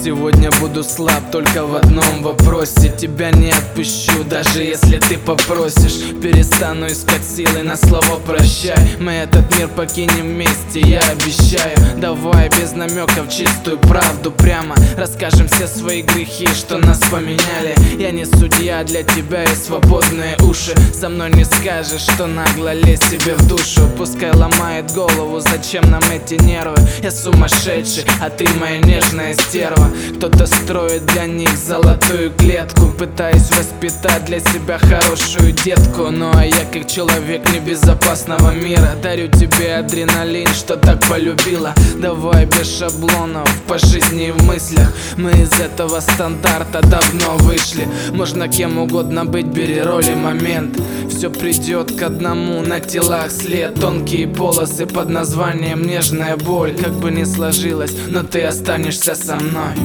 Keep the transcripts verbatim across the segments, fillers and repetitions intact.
Сегодня буду слаб только в одном вопросе. Тебя не отпущу, даже если ты попросишь. Перестану искать силы на слово прощай. Мы этот мир покинем вместе, я обещаю. Давай без намеков чистую правду прямо расскажем все свои грехи, что нас поменяли. Я не судья, для тебя и свободные уши. Со мной не скажешь, что нагло лезь себе в душу. Пускай ломает голову, зачем нам эти нервы. Я сумасшедший, а ты моя нежная стерва. Кто-то строит для них золотую клетку, пытаясь воспитать для себя хорошую детку. Ну а я как человек небезопасного мира дарю тебе адреналин, что так полюбила. Давай без шаблонов по жизни и в мыслях. Мы из этого стандарта давно вышли. Можно кем угодно быть, бери роль и момент. Все придет к одному, на телах след. Тонкие полосы под названием нежная боль. Как бы ни сложилось, но ты останешься со мной.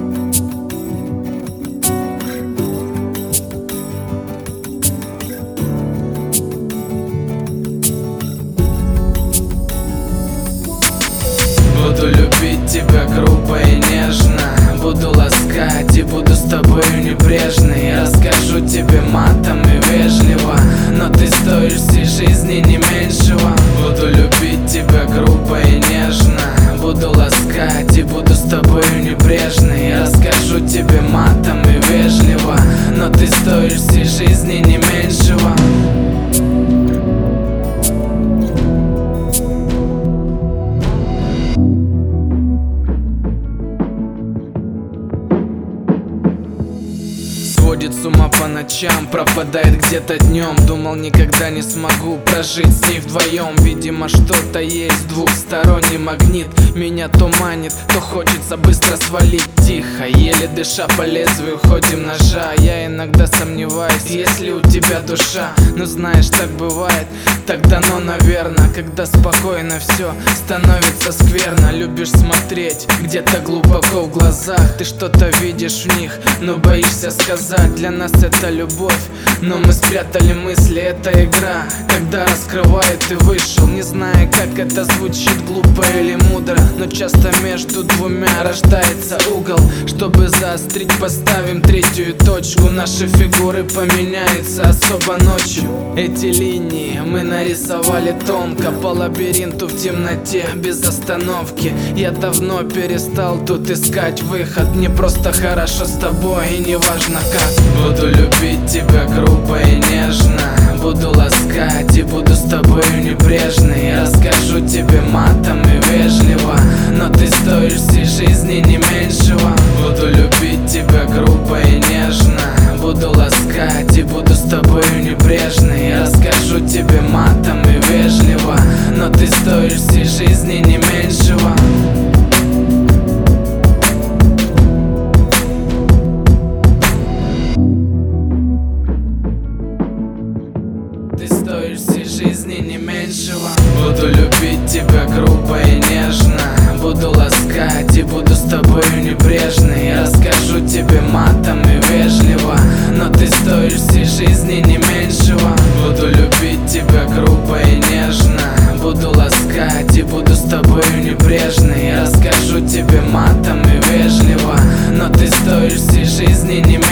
Буду любить тебя грубо и нежно, буду ласкать и буду с тобою небрежный. Расскажу тебе матом и вежливо, но ты стоишь всей жизни не меньшего. Буду любить тебя грубо и нежно, буду ласкать и буду с тобою небрежный. Расскажу тебе матом и вежливо, но ты стоишь всей жизни не меньшего. Сводит с ума по ночам, пропадает где-то днем. Думал, никогда не смогу прожить с ней вдвоем. Видимо, что-то есть, двухсторонний магнит. Меня то манит, то хочется быстро свалить. Тихо, еле дыша по лезвию ходим ножа. Я иногда сомневаюсь, есть ли у тебя душа. Но знаешь, так бывает, так дано, наверное. Когда спокойно все становится скверно. Любишь смотреть где-то глубоко в глазах. Ты что-то видишь в них, но боишься сказать. Для нас это любовь, но мы спрятали мысли, это игра. Когда раскрывает и вышел, не зная, как это звучит, глупо или мудро. Но часто между двумя рождается угол. Чтобы заострить, поставим третью точку. Наши фигуры поменяются особо ночью. Эти линии мы нарисовали тонко, по лабиринту в темноте, без остановки. Я давно перестал тут искать выход. Мне просто хорошо с тобой, и не важно как. Буду любить тебя грубо и нежно, буду ласкать и буду с тобою небрежный. Расскажу тебе матом и вежливо, но ты стоишь всей жизни не меньшего. Буду любить тебя грубо и нежно, буду ласкать и буду с тобою небрежный. Расскажу тебе матом и вежливо, но ты стоишь всей жизни не меньшего. Ты стоишь всей жизни не меньшего. Буду любить тебя грубо и нежно, буду ласкать и буду с тобою небрежный. Расскажу тебе матом и вежливо, но ты стоишь всей жизни не меньшего. Буду любить тебя грубо и нежно, буду ласкать и буду с тобою небрежный. Расскажу тебе матом и вежливо, но ты стоишь всей жизни не меньшего.